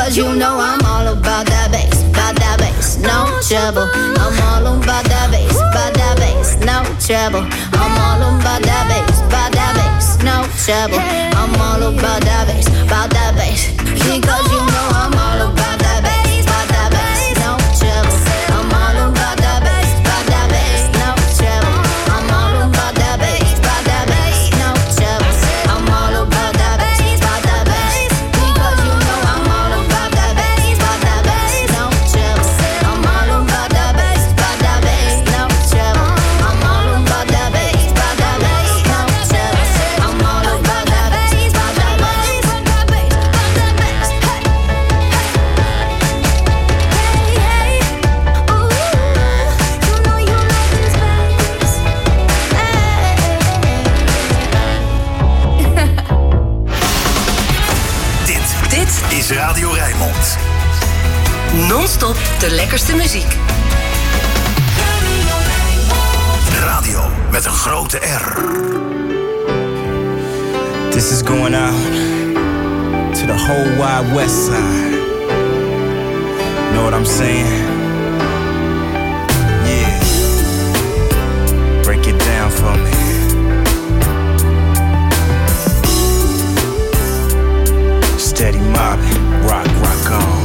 Because you know I'm all about that bass, no trouble. I'm all about that bass, no trouble. I'm all about that bass, no trouble. I'm all about that bass, because you know I'm all about that bass, no trouble. I'm all about that bass, no trouble. I'm all about that bass, no trouble. I'm all about that bass, because you know I'm all about that bass, no trouble. I'm all about that bass, no trouble. I'm all about that bass, no trouble. I'm all about that bass, Dit is Radio Rijnmond. Non-stop de lekkerste muziek. Radio met een grote R. This is going out to the whole wide west side. Know what I'm saying? Yeah. Break it down for me. Steady mobbing, rock on.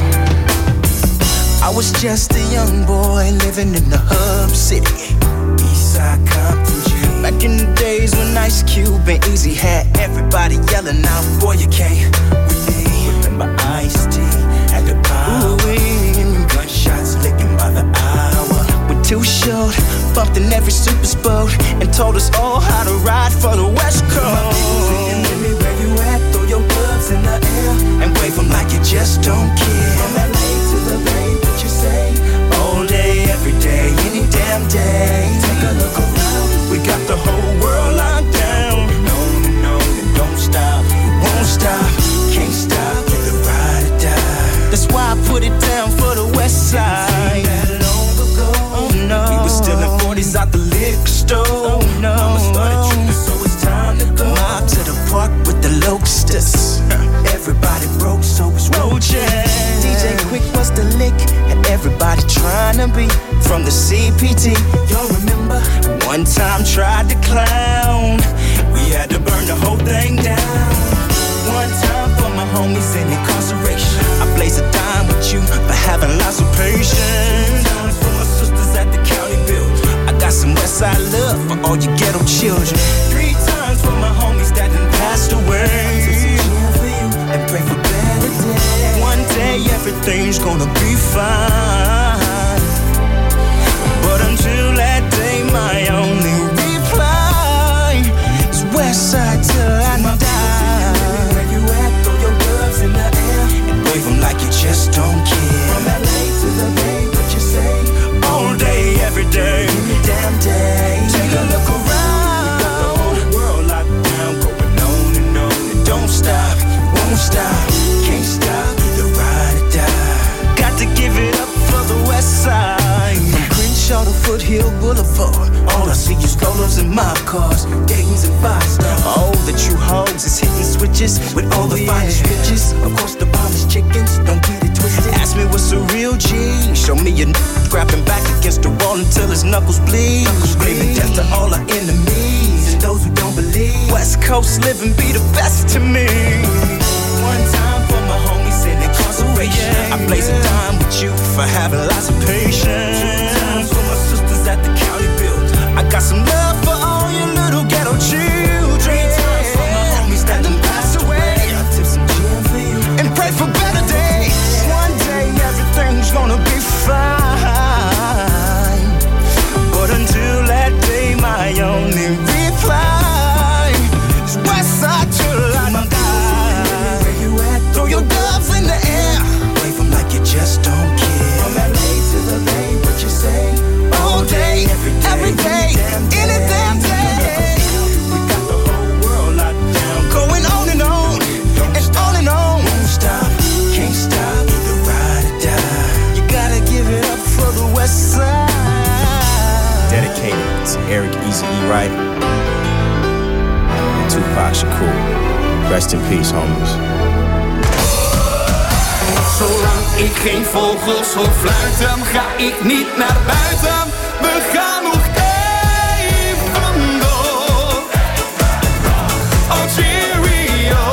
I was just a young boy living in the hub city, Eastside Compton G. Back in the days when Ice Cube and Easy had everybody yelling out, boy, you can't really remember Ice-T at the power. Gunshots licking by the hour. We're too short, bumped in every super sport, and told us all how to ride for the West Coast. With me where you at, throw your gloves in the air and wave them like you just don't care. From LA to the Bay, what you say? All day, every day, any damn day. Take a look around, we got the whole world locked down. No, don't stop, won't stop, can't stop, either ride or die. That's why I put it down for the West Side. Oh no, we were still in 40s out the liquor store. Oh no, Mama started tripping, so it's time to go. Mob to the park with the Locusts. Everybody broke, so it's roaches. DJ Quick was the lick, and everybody trying to be from the CPT. Y'all remember? One time tried to clown, we had to burn the whole thing down. One time for my homies in incarceration, I blaze a dime with you for having lots of patience. 2 times for my sisters at the county build, I got some Westside love for all you ghetto children. 3 times for my homies that done passed away, and pray for better days. One day everything's gonna be fine, but until that day my only reply is Westside till I die. Where you at, throw your gloves in the air and wave them like you just don't care. From LA to the Bay, what you say? All day, every day, any damn day. Take a look around, we got the whole world locked down, going on and don't stop, won't stop, can't stop, either ride or die. Got to give it up for the West Side. From Crenshaw to Foothill Boulevard, all I see is Rollers and mob cars, Dayton's and 5-stars. All the true hoes is hitting switches with all the finest bitches. Of course the bomb chickens, don't get it twisted. Ask me what's a real G, show me a grabbing back against the wall until his knuckles bleed. Screaming death to all our enemies and those who don't believe. West Coast living be the best to me. One time for my homies in incarceration, I blaze a dime with you for having lots of patience. 2 times for my sisters at the county build, I got some love for all you little ghetto children. 3 times for my homies that done passed away, I tip some gin for you and pray for better days. One day everything's gonna be fine, but until that day my only reply is Westside till I die. Where you at? Throw your doves in the air, wave them like you just don't care. From LA to the Bay, what you say? All day, every day, any damn day. We got the whole world locked down, going on and on and on. Won't stop, can't stop, either ride or die. You gotta give it up for the West Side. Dedicated to Eric Eazy-E Wright and Tupac Shakur. Rest in peace, homies. Zolang ik geen vogels hoor fluiten, ga ik niet naar buiten. We gaan nog even door. Oh cheerio.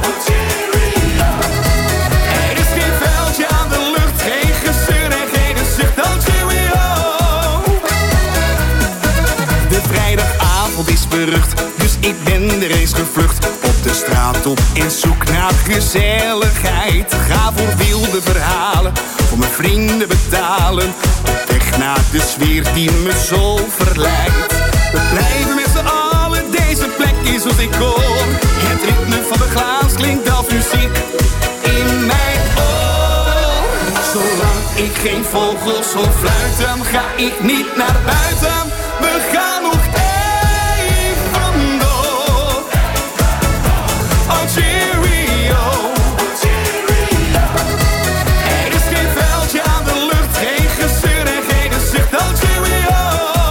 Er is geen vuiltje aan de lucht, geen gezeur en geen zucht. Oh cheerio. De vrijdagavond is berucht, dus ik ben er eens gevlucht. Op de straat op en zoek naar gezelligheid. Ga voor wilde verhalen, voor mijn vrienden betalen. Op weg naar de sfeer die me zo verleidt. We blijven met z'n allen, deze plek is als ik hoor. Het ritme van de glaas klinkt als muziek in mijn oor. Zolang ik geen vogels hoor fluiten, ga ik niet naar buiten. We gaan nog even door. Oh cheerio. Er is geen vuiltje aan de lucht, geen gezeur en geen zucht. Oh cheerio.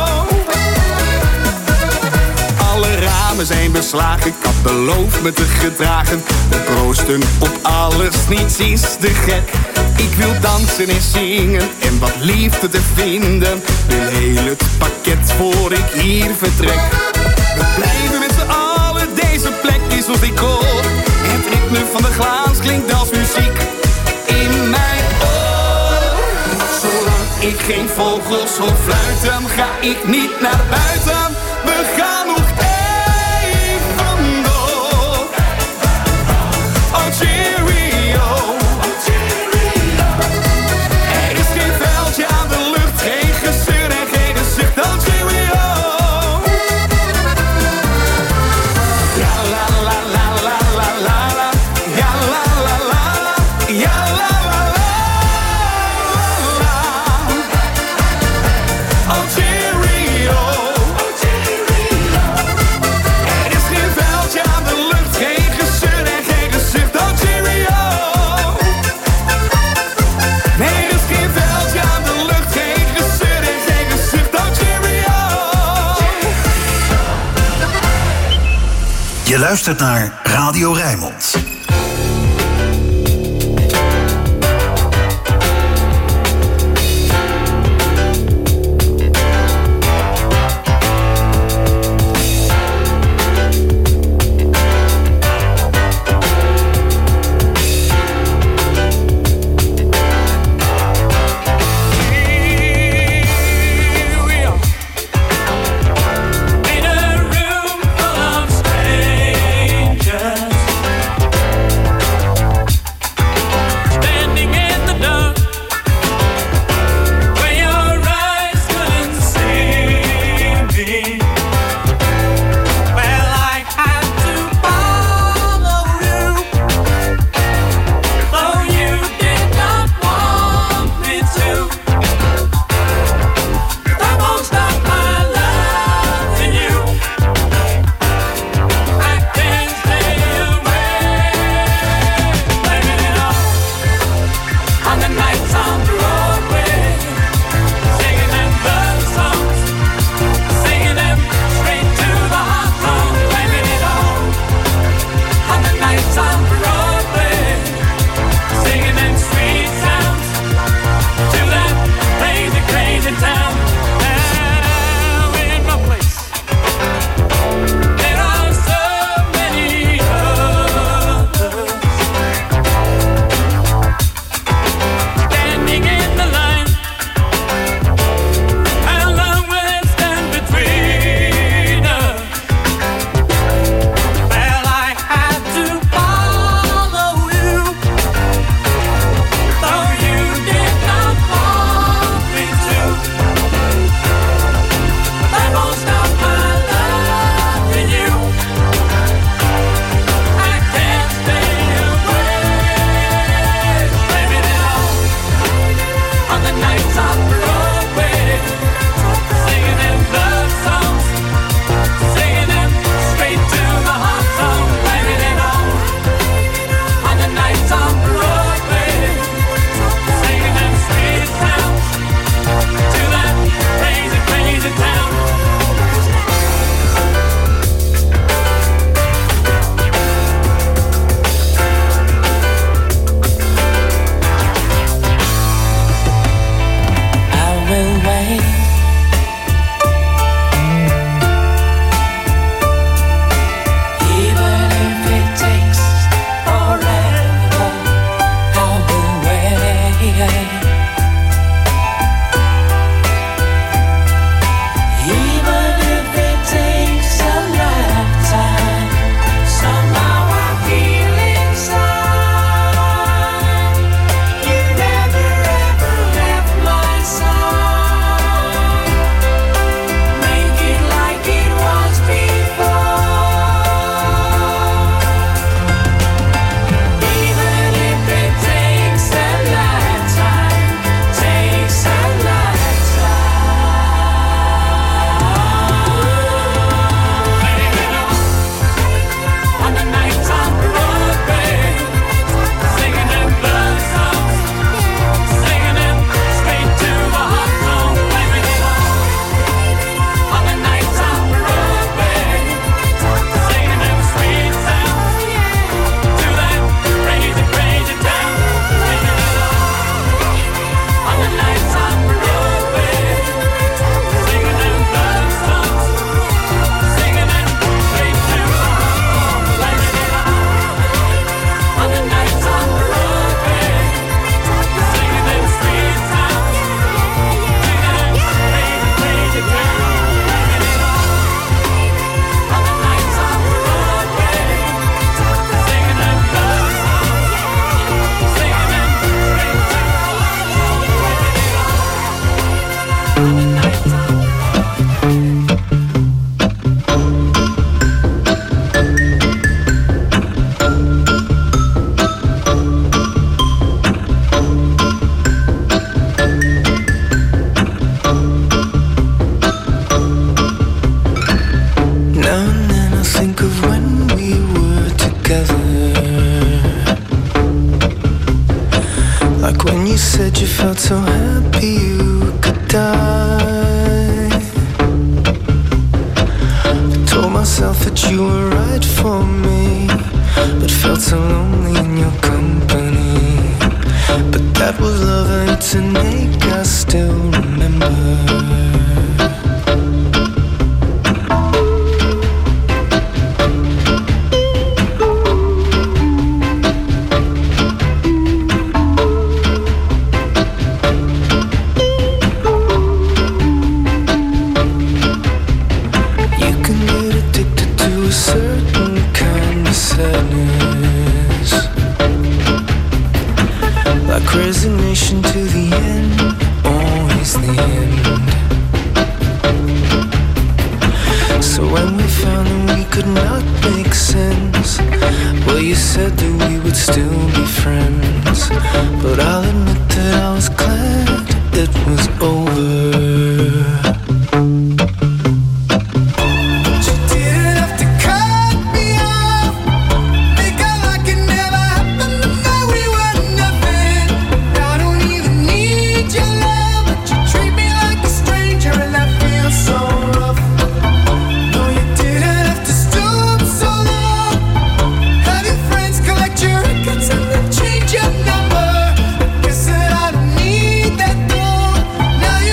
Alle ramen zijn beslagen, ik had beloofd me te gedragen. We proosten op alles, niets is te gek. Ik wil dansen en zingen en wat liefde te vinden. Wil heel het pakket voor ik hier vertrek. We blijven met z'n allen, deze plek is als ik hoor. Het ritme van de glaas klinkt als muziek in mijn oor. Zolang ik geen vogels hoor fluiten, ga ik niet naar buiten. We gaan nog even door. Oh cheerio. Er is geen vuiltje aan de lucht, geen gezeur en geen zucht. Oh cheerio. Ja la la la la la la la. Ja la la la la. Ja la la la la. Oh cheerio. Er is geen vuiltje aan de lucht, geen gezeur en geen zucht. Oh cheerio. Nee, er is geen vuiltje aan de lucht, geen gezeur en geen zucht. Oh cheerio. Je luistert naar Radio Rijnmond. In a room full of strangers, You said you felt so happy you could die. I told myself that you were right for me, but felt so lonely in your company. But that was love and it's an ache I still remember. Resignation to the end, always the end. So when we found that we could not make sense, well, you said that we would still be friends. But I'll admit that I was glad it was over. Change your number. Guess that I don't need that though. Now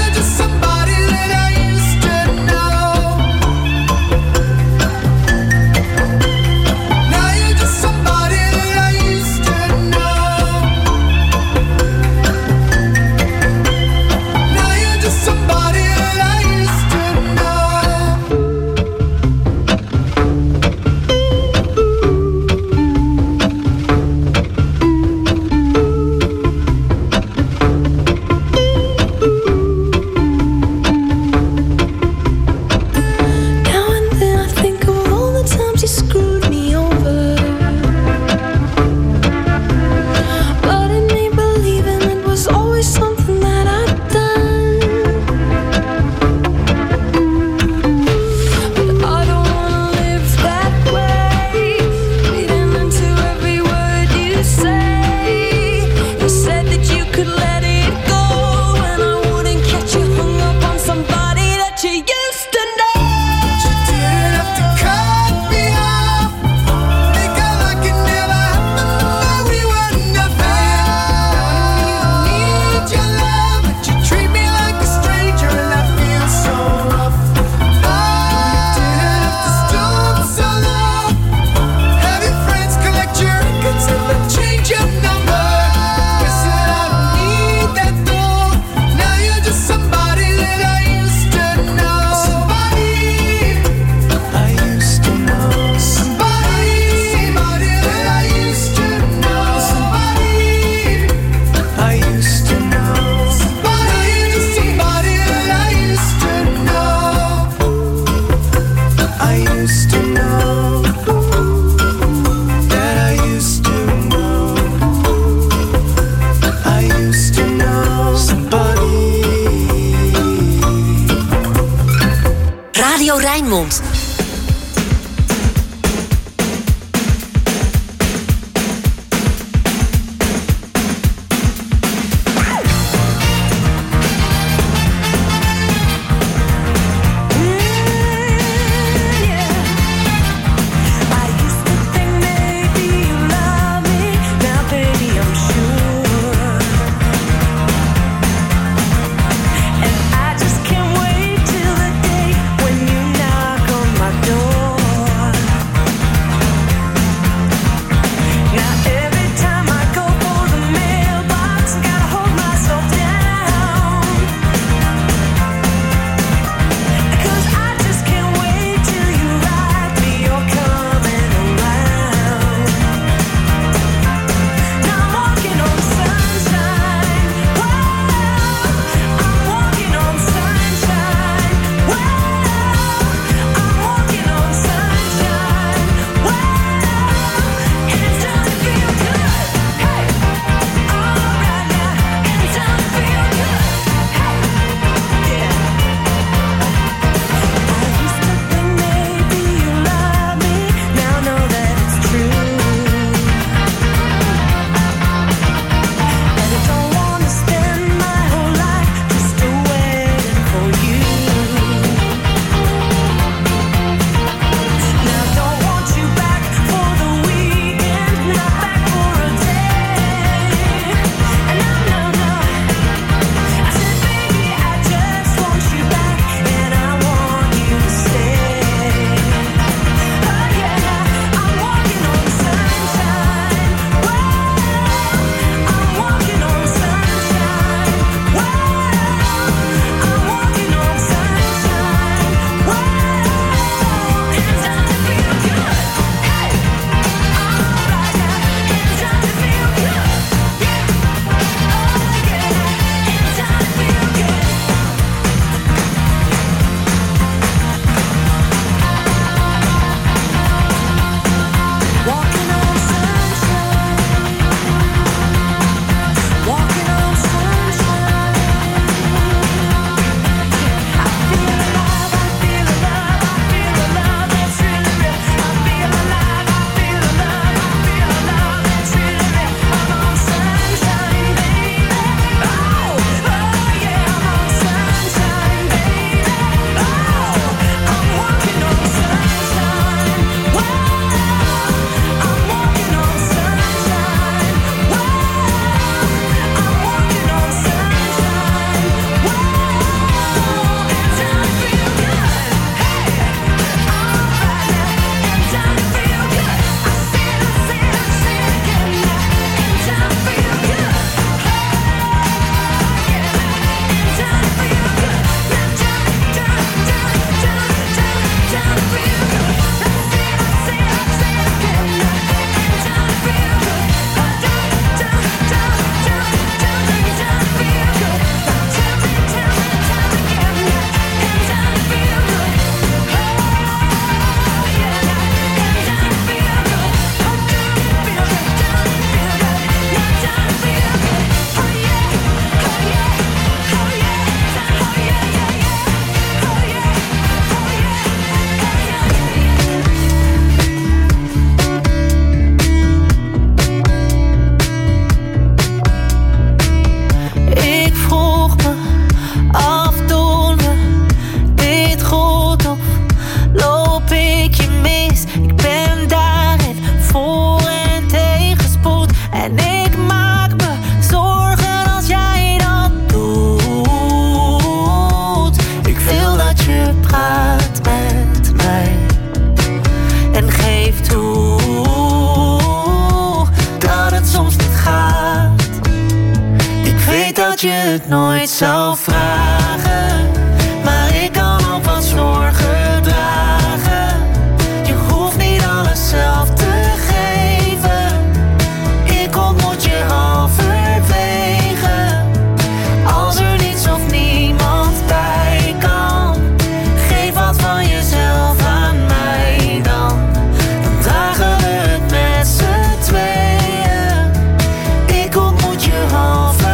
je het nooit zou vragen, maar ik kan ook wat zorgen dragen. Je hoeft niet alles zelf te geven. Ik ontmoet je halverwege. Als er niets of niemand bij kan, geef wat van jezelf aan mij dan. Dan dragen we het met z'n tweeën. Ik ontmoet je halverwege.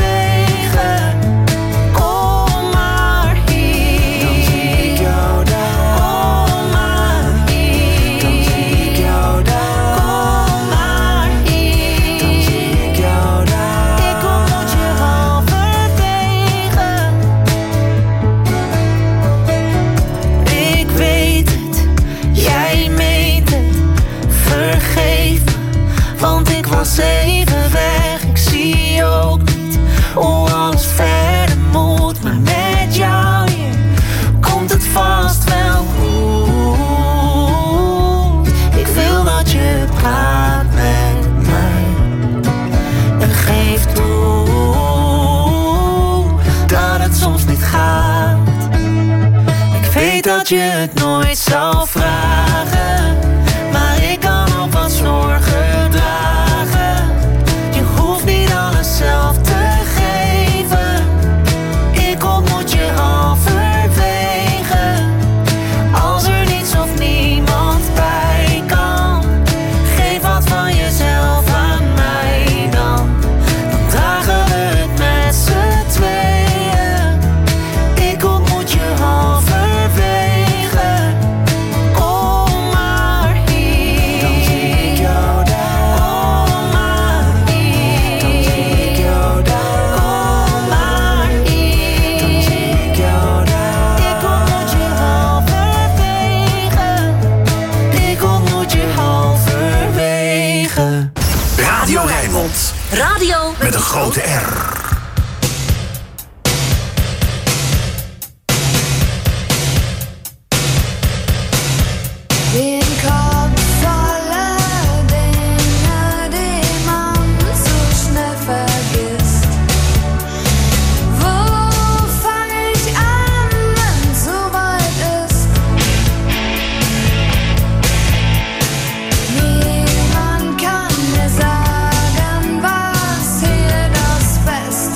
Kom maar hier. Dan zie ik jou daar. Kom maar hier. Dan zie ik jou daar. Kom maar hier. Dan zie ik jou daar. Ik ontmoet je halverwege. Ik weet het, jij meent het. Vergeef me, want ik was even weg. Ik zie ook niet hoe alles verder moet, maar met jou hier komt het vast wel goed. Ik wil dat je praat met mij en geef toe dat het soms niet gaat. Ik weet dat je het nooit zou vragen, maar ik kan ook wat zorgen dragen. Je hoeft niet alles zelf te geven. Ik ontmoet je halverwege. Als er niets of niemand bij kan, geef wat van jezelf aan mij dan. Dan dragen we het met z'n tweeën. Ik ontmoet je halverwege. Kom maar hier. Dan zie ik jou daar. Kom maar hier. Dan zie ik jou daar. Kom maar hier. Dan zie ik jou daar. Ik ontmoet je halverwege. Ik ontmoet je halverwege. Radio Rijnmond. Radio Met een grote R. Den Kopf voller Dinge, die man so schnell vergisst. Wo fang ich an, wenn's so weit ist? Niemand kann mir sagen, was hier das Beste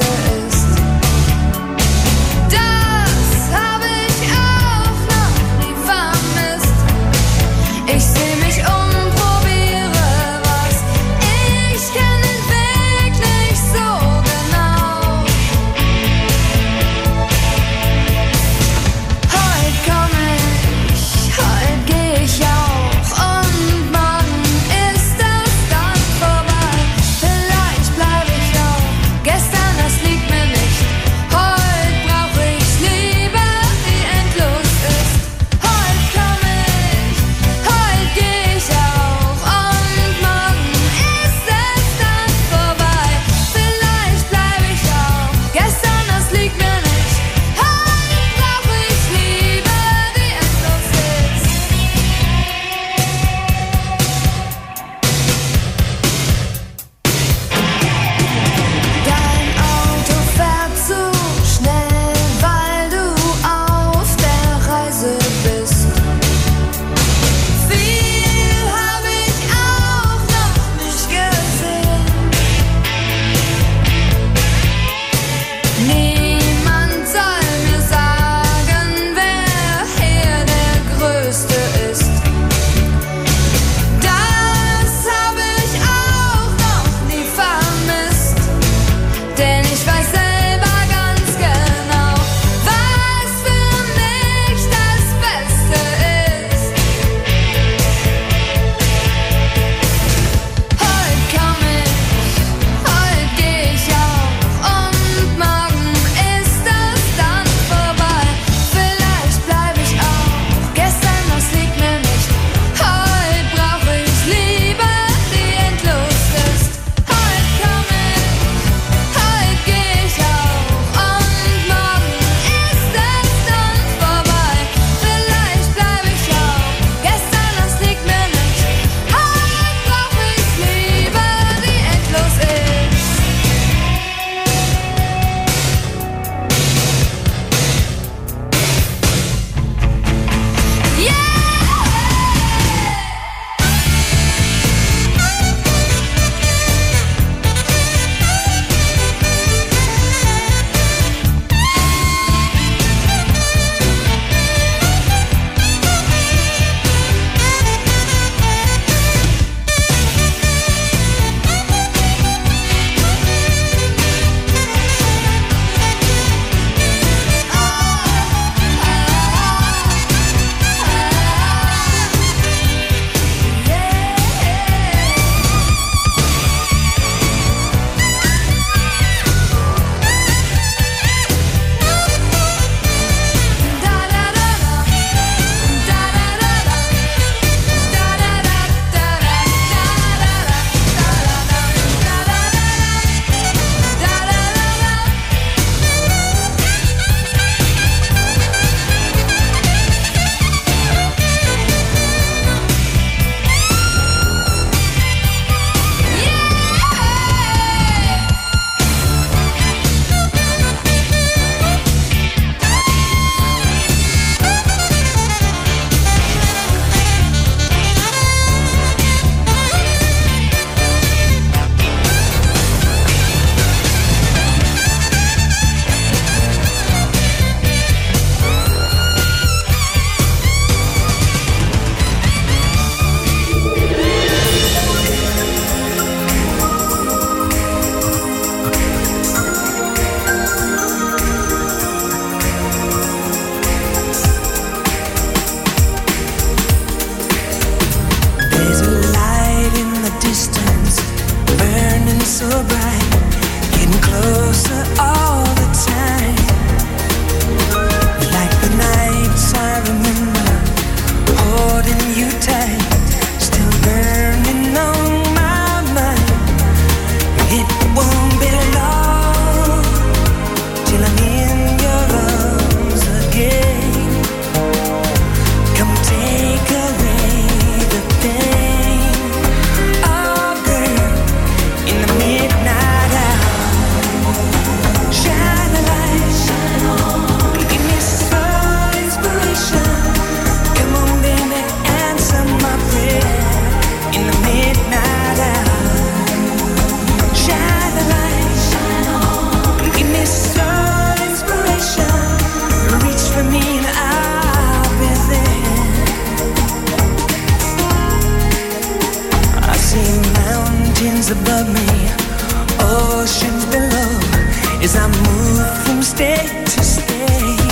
Mountains above me, oceans below, as I move from state to state.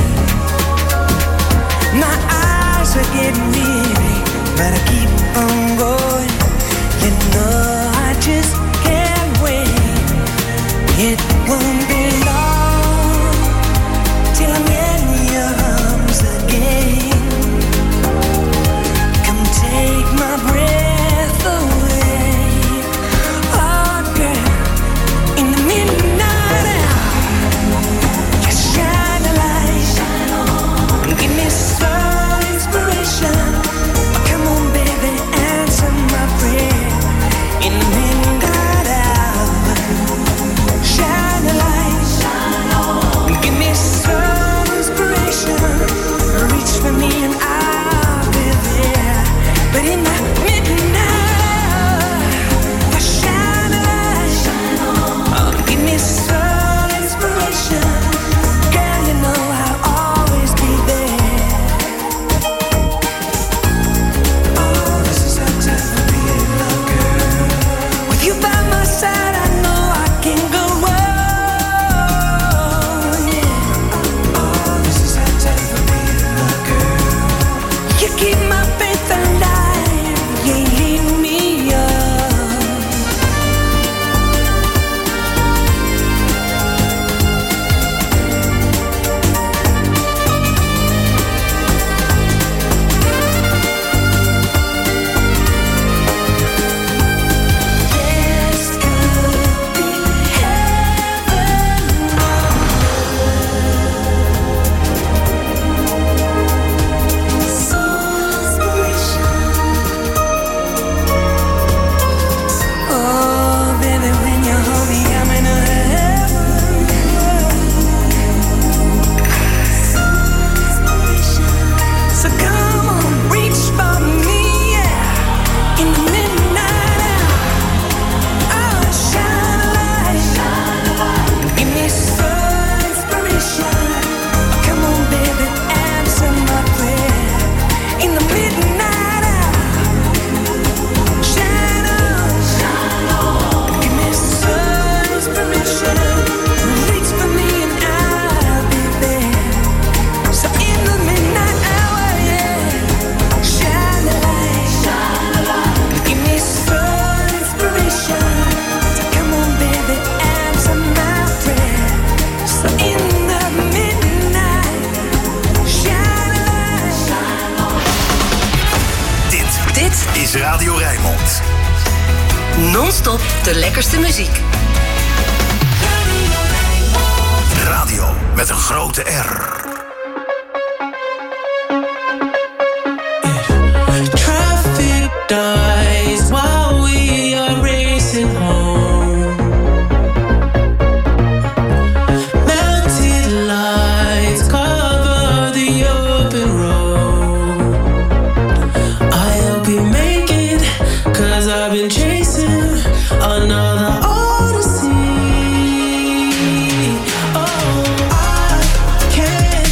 My eyes are getting weary, but I keep on going. You know I just can't wait. It won't be long till I'm in your arms again. Come take my breath away. Oh girl, in the midnight hour, just shine a light and give me some inspiration. Come on baby, answer my prayer. In the midnight hour, shine a light and give me some inspiration. Reach for me and I'll be there. But in the midnight, shine a light. Give me some inspiration. Girl, you know I'll always be there. Oh, this is our time to be in love, girl. With you by my side, I know I can go on. Yeah. Oh, this is our time to be in love, girl. You keep my faith alive. You lead me up. This could be heaven. Oh, baby, when you hold me, I'm in a heaven. So come on, reach for me, yeah. In the midnight hour, oh, shine a light. Give me some inspiration. Come on, baby, answer my prayer. In the midnight hour, shine on. Give me some inspiration. Reach for me and I'll be there. So in the midnight hour, yeah, shine a light. Give me some inspiration. So come on, baby, answer my prayer. So in the midnight, shine a light. Dit Is Radio Rijnmond. non-stop de lekkerste muziek. Radio met een grote R. Traffic dies while we are racing home. Mounted lights cover the open road. I'll be making, 'cause I've been chasing another odyssey. Oh, I can't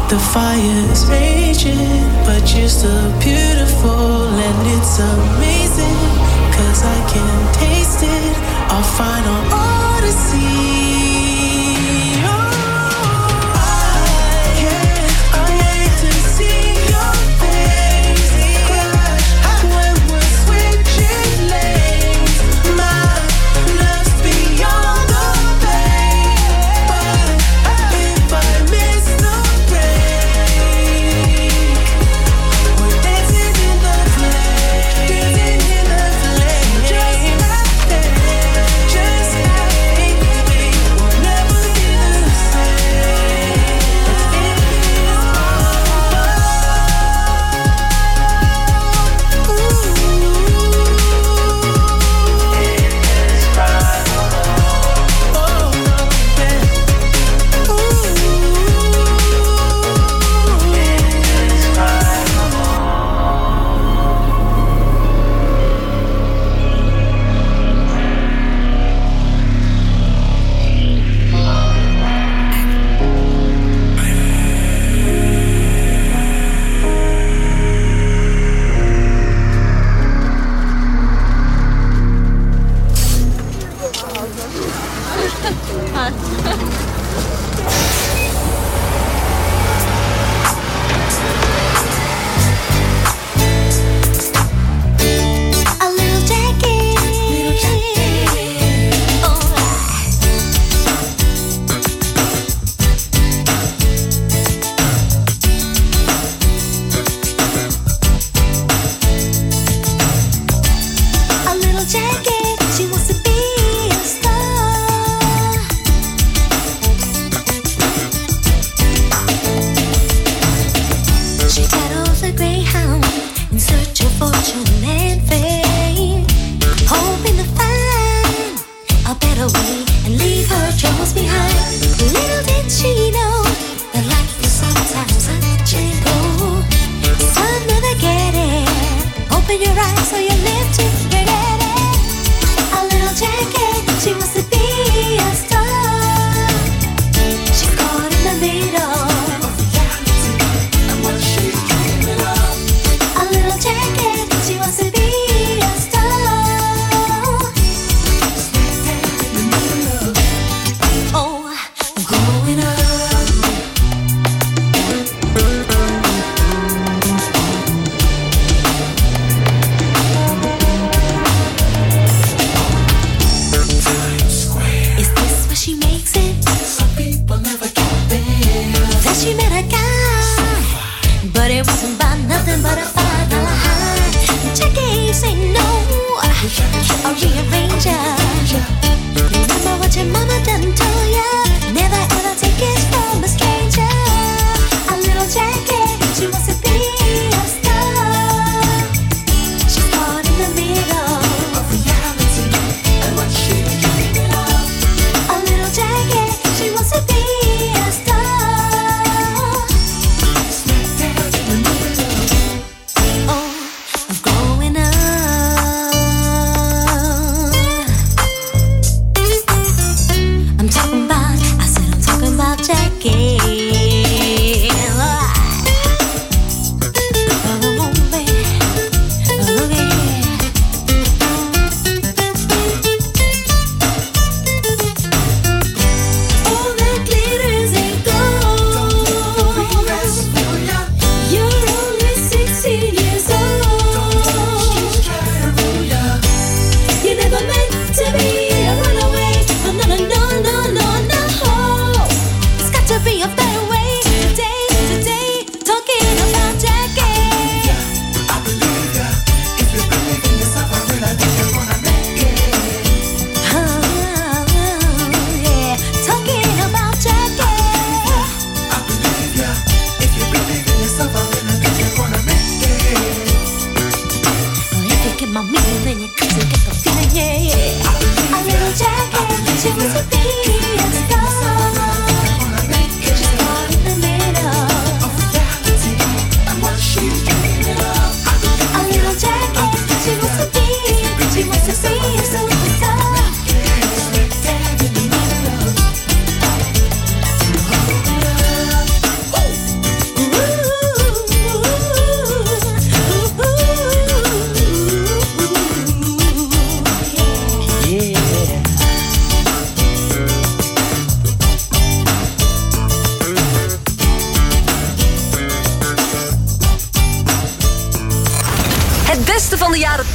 The fire is raging, but you're still beautiful, and it's amazing, 'cause I can taste it, our final odyssey.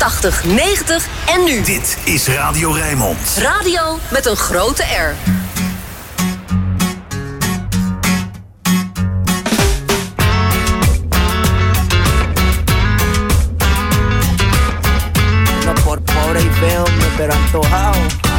80, 90 en nu. Dit is Radio Rijnmond. Radio met een grote R. No por pobre y feo, pero antojado.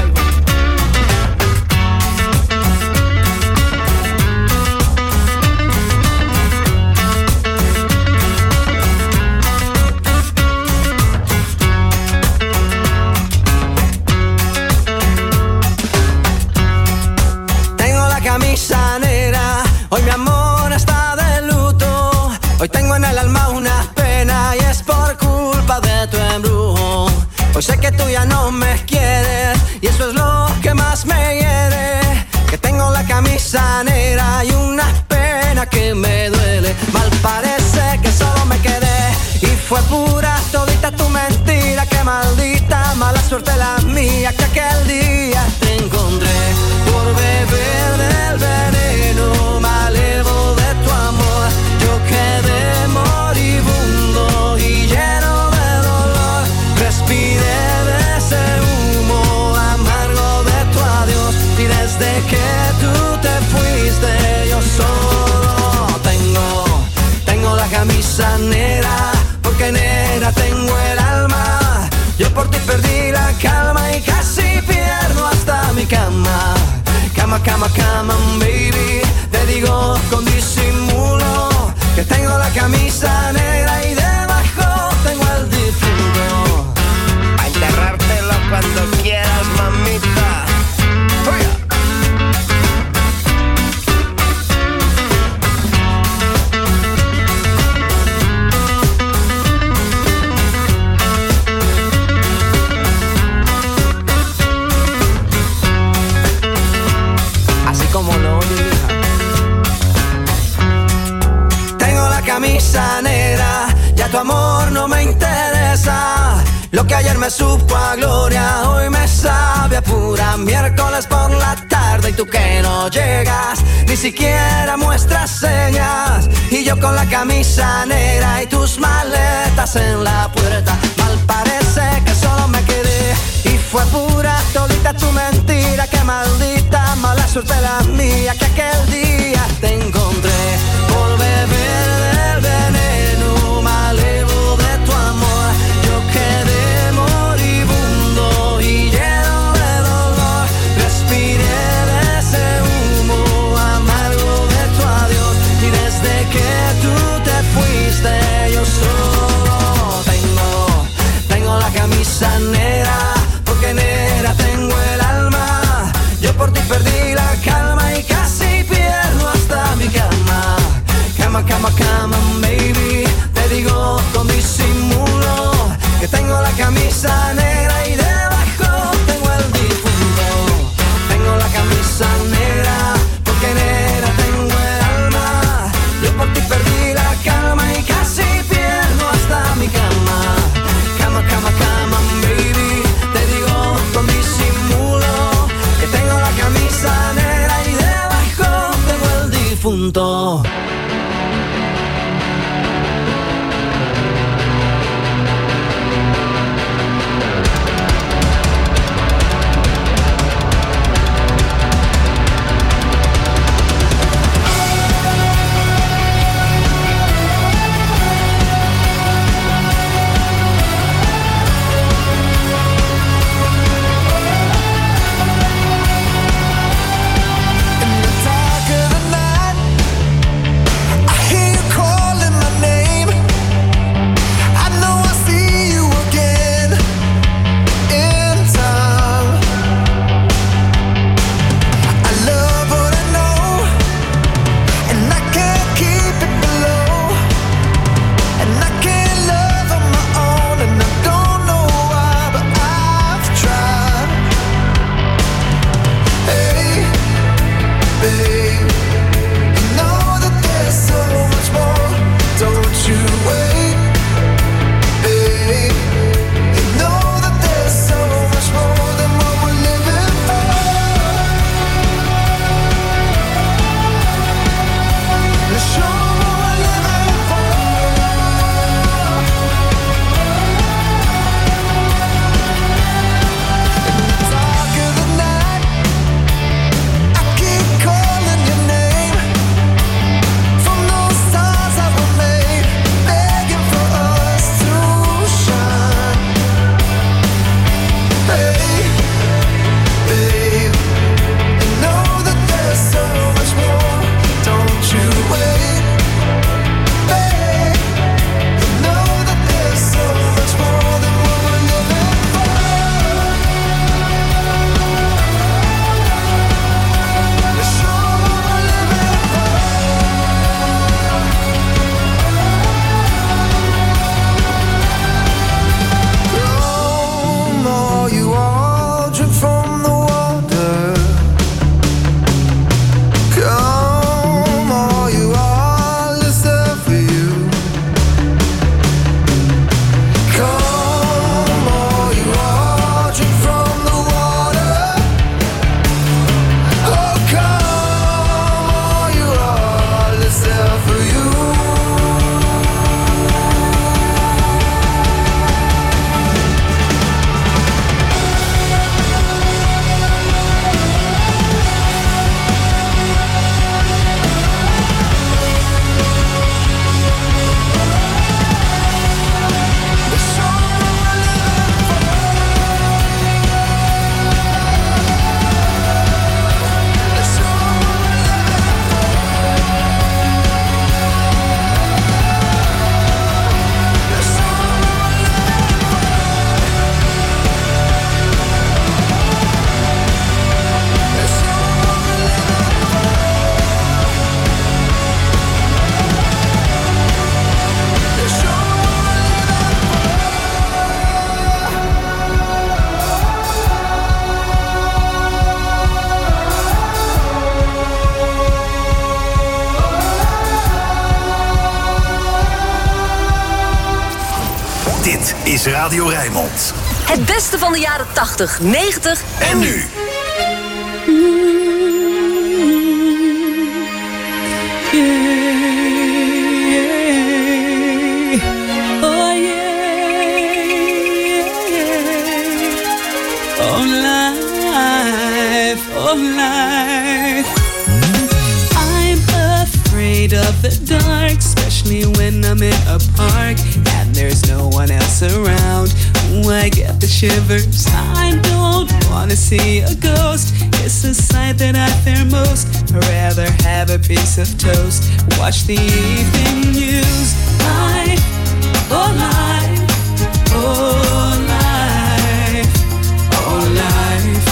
Hoy mi amor está de luto. Hoy tengo en el alma una pena y es por culpa de tu embrujo. Hoy sé que tú ya no me quieres y eso es lo que más me hiere. Que tengo la camisa negra y una pena que me duele. Mal parece que solo me quedé y fue pura todita tu mentira. Que maldita mala suerte la mía que aquel día te encontré por beber del veneno malevo de tu amor. Yo quedé moribundo y lleno de dolor. Respiré de ese humo amargo de tu adiós y desde que tú te fuiste yo solo tengo la camisa negra porque negra tengo el alma. Yo por ti perdí la calma y casi pierdo hasta mi cama. Cama, cama, cama, baby. Te digo con disimulo que tengo la camisa negra y debajo tengo el difunto. A enterrártelo cuando quieras, mamita. Como lo hija. Tengo la camisa negra, ya tu amor no me interesa. Lo que ayer me supo a gloria, hoy me sabe a pura. Miércoles por la tarde y tú que no llegas, ni siquiera muestras señas. Y yo con la camisa negra y tus maletas en la puerta. Mal parece que solo me quedé y fue pura todita tu mentira. Que maldita mala suerte la mía que aquel día te encontré por beber del veneno malevo de tu amor. Yo quedé moribundo y lleno de dolor. Respiré de ese humo amargo de tu adiós y desde que tú te fuiste yo solo tengo la camisa negra porque negra tengo el alma. Yo por ti perdí la calma y casi pierdo hasta mi cama. Cama, cama, cama, baby. Te digo con disimulo que tengo la camisa negra y debajo tengo el difunto. Tengo la camisa negra porque negra tengo el alma. Yo por ti perdí la calma y casi pierdo hasta mi cama. Cama, cama, cama, baby. Te digo con disimulo que tengo la camisa negra y debajo tengo el difunto. is Radio Rijnmond. Het beste van de jaren 80, 90 en nu. Life. I'm afraid of the dark, especially when I'm in a park and there's no one else around. Ooh, I get the shivers. I don't wanna see a ghost. It's a sight that I fear most. I'd rather have a piece of toast, watch the evening news. Life, oh life, oh life, oh life.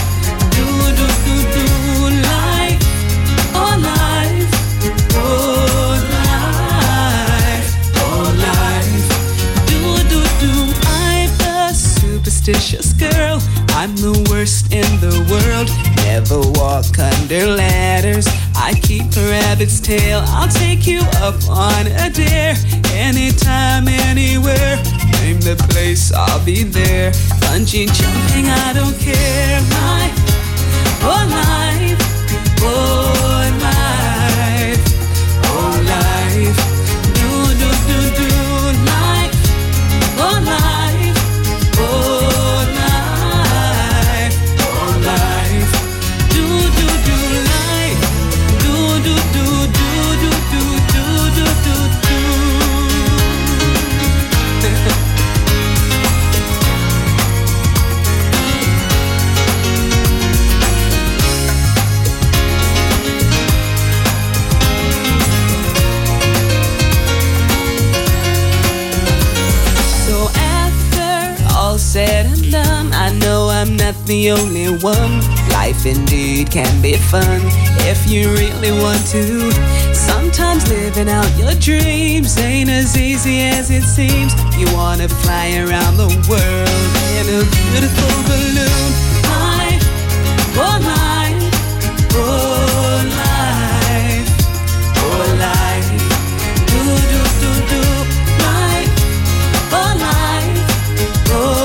Superstitious girl, I'm the worst in the world. Never walk under ladders, I keep a rabbit's tail. I'll take you up on a dare, anytime, anywhere. Name the place, I'll be there. Bungee jumping, I don't care. Life, oh life, oh life, oh life. Do, do, do, do, life, oh life, oh. Said and done, I know I'm not the only one. Life indeed can be fun if you really want to. Sometimes living out your dreams ain't as easy as it seems. You wanna fly around the world in a beautiful balloon. Life, oh life, oh life, oh life. Do, do, do, do, life, oh life, oh.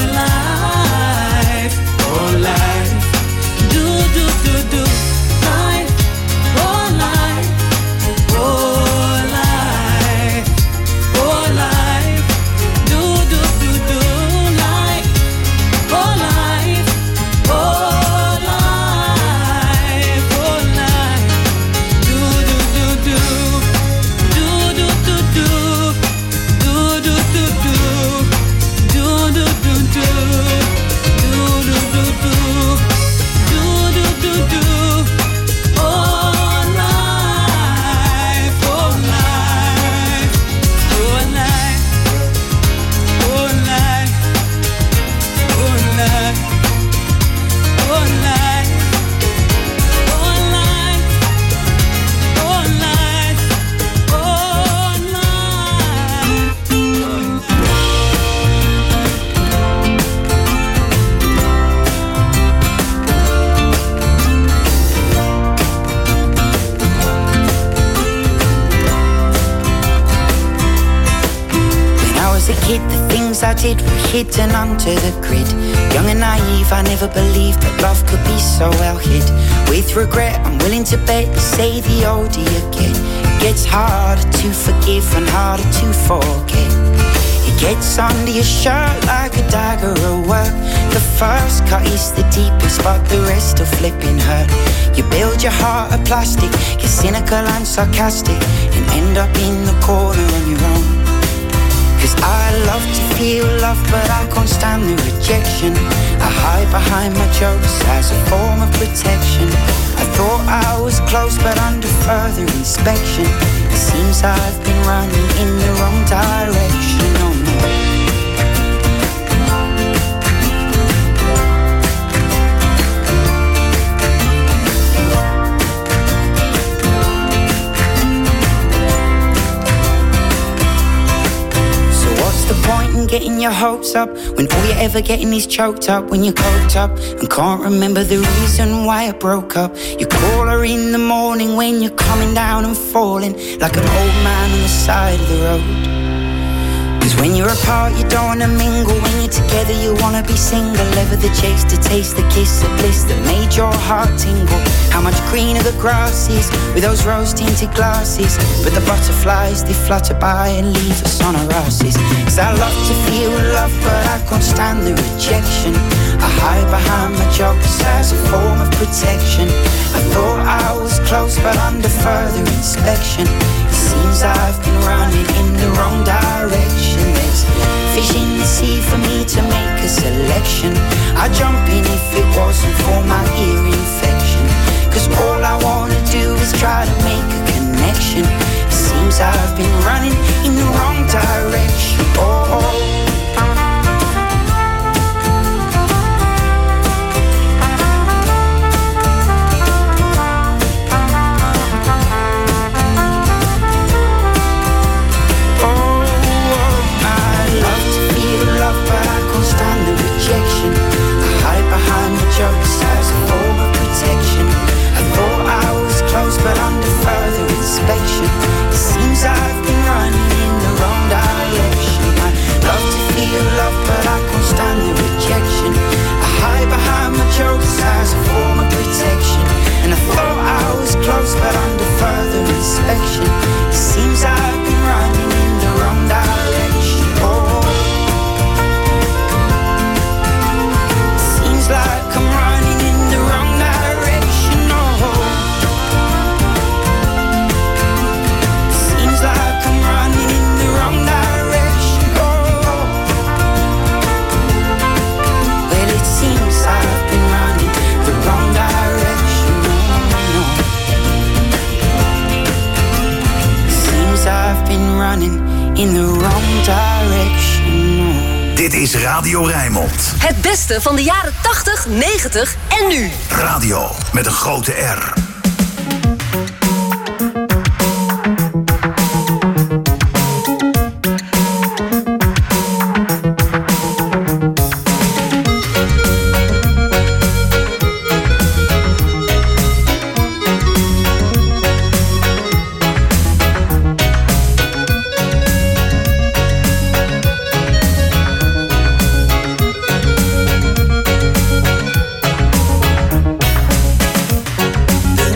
I did were hidden under the grid. Young and naive, I never believed that love could be so well hid. With regret, I'm willing to bet, say the older you get, it gets harder to forgive and harder to forget. It gets under your shirt like a dagger at work. The first cut is the deepest, but the rest are flipping hurt. You build your heart of plastic, get cynical and sarcastic, and end up in the corner on your own. Cause I love to feel love, but I can't stand the rejection. I hide behind my jokes as a form of protection. I thought I was close, but under further inspection, it seems I've been running in the wrong direction. Oh no. Getting your hopes up when all you're ever getting is choked up. When you're coked up and can't remember the reason why I broke up. You call her in the morning when you're coming down and falling like an old man on the side of the road. Cause when you're apart you don't wanna mingle, when you're together you wanna be single. Ever the chase to taste the kiss of bliss that made your heart tingle. How much greener the grass is with those rose tinted glasses, but the butterflies they flutter by and leave us on our asses. Cause I love to feel love but I can't stand the rejection. I hide behind my jokes as a form of protection. I thought I was close but under further inspection it seems I've been running in the wrong direction. There's fish in the sea for me to make a selection. I'd jump in if it wasn't for my ear infection. Cause all I wanna do is try to make a connection. It seems I've been running in the wrong direction. Oh. Jokes as a form of protection. I thought I was close but under further inspection it seems I've been running in the wrong direction. I love to feel love but I can't stand the rejection. I hide behind my jokes as a form of protection. And I thought I was close but under further inspection it seems I've been running in the wrong direction. Oh, seems like I'm running in the wrong direction. Oh, seems like I'm running in the wrong direction. Oh, well it seems I've been running the wrong direction. Oh, no. Seems I've been running in the wrong direction. Oh. Dit is Radio Rijnmond. Het beste van de jaren 80, 90 en nu. Radio met een grote R. The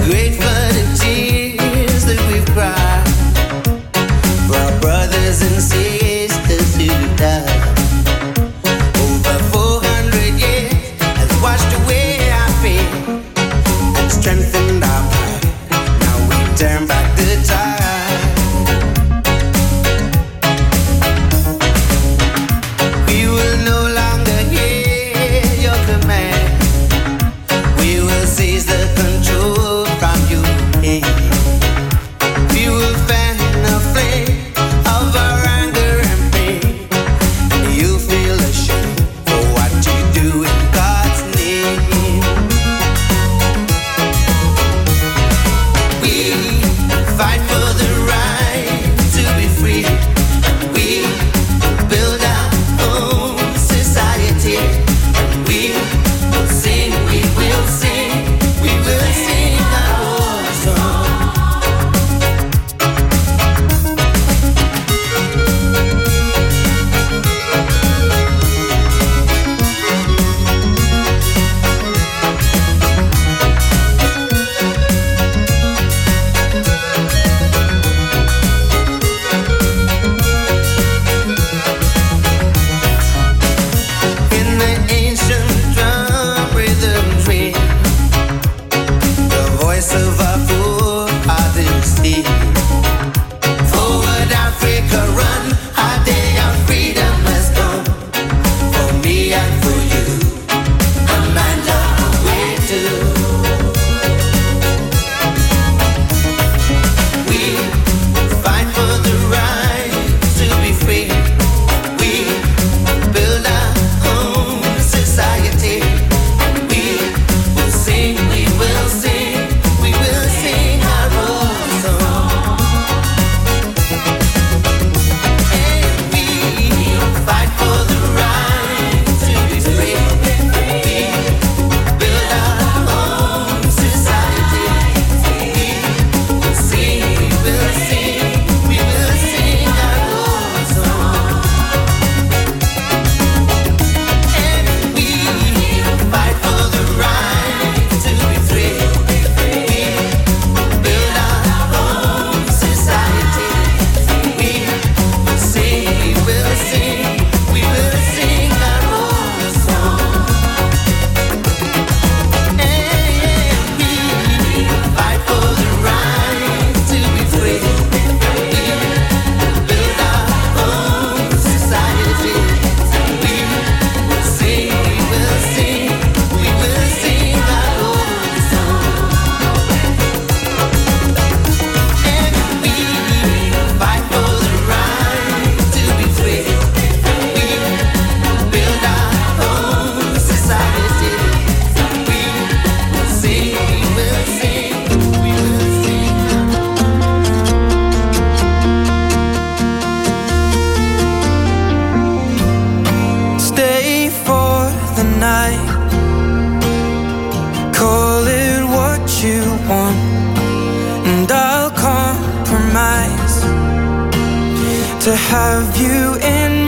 to have you in